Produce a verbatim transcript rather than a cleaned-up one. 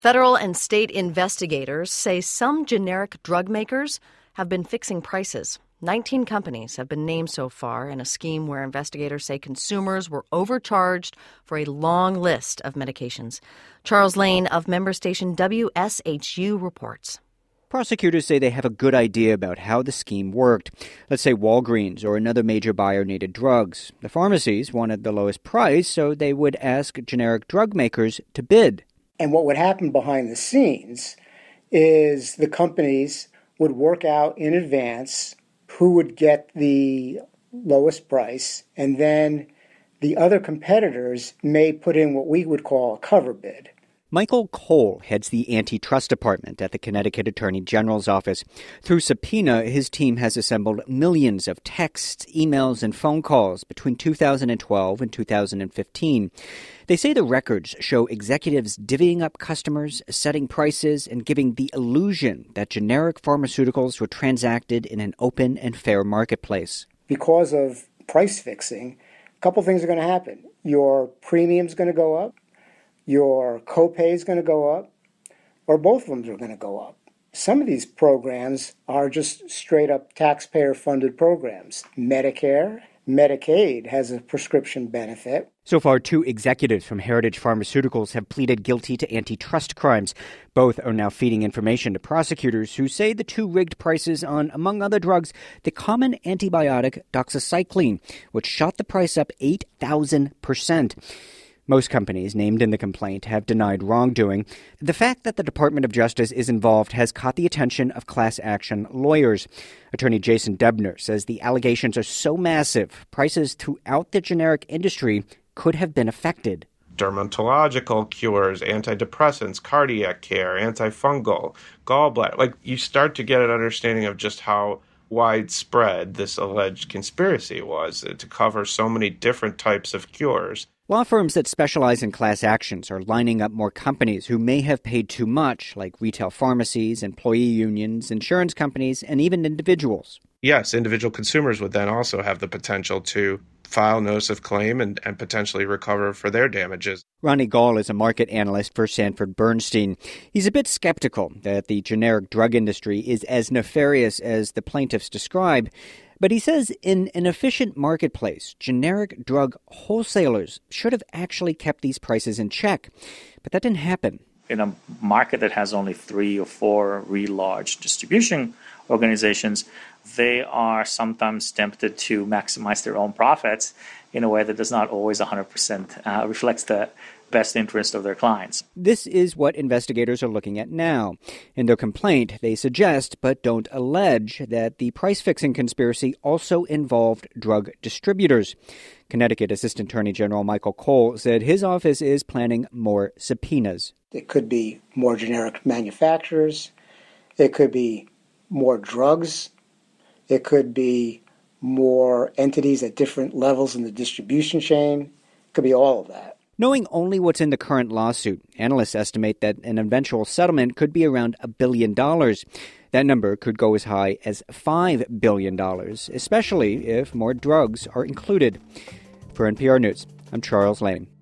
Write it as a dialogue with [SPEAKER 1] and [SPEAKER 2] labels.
[SPEAKER 1] Federal and state investigators say some generic drug makers have been fixing prices. nineteen companies have been named so far in a scheme where investigators say consumers were overcharged for a long list of medications. Charles Lane of member station W S H U reports.
[SPEAKER 2] Prosecutors say they have a good idea about how the scheme worked. Let's say Walgreens or another major buyer needed drugs. The pharmacies wanted the lowest price, so they would ask generic drug makers to bid.
[SPEAKER 3] And what would happen behind the scenes is the companies would work out in advance who would get the lowest price, and then the other competitors may put in what we would call a cover bid.
[SPEAKER 2] Michael Cole heads the antitrust department at the Connecticut Attorney General's office. Through subpoena, his team has assembled millions of texts, emails, and phone calls between two thousand twelve and two thousand fifteen. They say the records show executives divvying up customers, setting prices, and giving the illusion that generic pharmaceuticals were transacted in an open and fair marketplace.
[SPEAKER 3] Because of price fixing, a couple things are going to happen. Your premium's going to go up. Your copay is going to go up, or both of them are going to go up. Some of these programs are just straight-up taxpayer-funded programs. Medicare, Medicaid has a prescription benefit.
[SPEAKER 2] So far, two executives from Heritage Pharmaceuticals have pleaded guilty to antitrust crimes. Both are now feeding information to prosecutors who say the two rigged prices on, among other drugs, the common antibiotic doxycycline, which shot the price up eight thousand percent. Most companies named in the complaint have denied wrongdoing. The fact that the Department of Justice is involved has caught the attention of class action lawyers. Attorney Jason Debner says the allegations are so massive, prices throughout the generic industry could have been affected.
[SPEAKER 4] Dermatological cures, antidepressants, cardiac care, antifungal, gallbladder. Like, you start to get an understanding of just how widespread this alleged conspiracy was to cover so many different types of cures.
[SPEAKER 2] Law firms that specialize in class actions are lining up more companies who may have paid too much, like retail pharmacies, employee unions, insurance companies, and even individuals.
[SPEAKER 4] Yes, individual consumers would then also have the potential to file notice of claim and, and potentially recover for their damages.
[SPEAKER 2] Ronnie Gall is a market analyst for Sanford Bernstein. He's a bit skeptical that the generic drug industry is as nefarious as the plaintiffs describe. But he says in an efficient marketplace, generic drug wholesalers should have actually kept these prices in check. But that didn't happen.
[SPEAKER 5] In a market that has only three or four really large distribution organizations, they are sometimes tempted to maximize their own profits in a way that does not always one hundred percent uh, reflects the best interest of their clients.
[SPEAKER 2] This is what investigators are looking at now. In their complaint, they suggest, but don't allege, that the price-fixing conspiracy also involved drug distributors. Connecticut Assistant Attorney General Michael Cole said his office is planning more subpoenas.
[SPEAKER 3] It could be more generic manufacturers. It could be more drugs. It could be more entities at different levels in the distribution chain. It could be all of that.
[SPEAKER 2] Knowing only what's in the current lawsuit, analysts estimate that an eventual settlement could be around a billion dollars. That number could go as high as five billion dollars, especially if more drugs are included. For N P R News, I'm Charles Lane.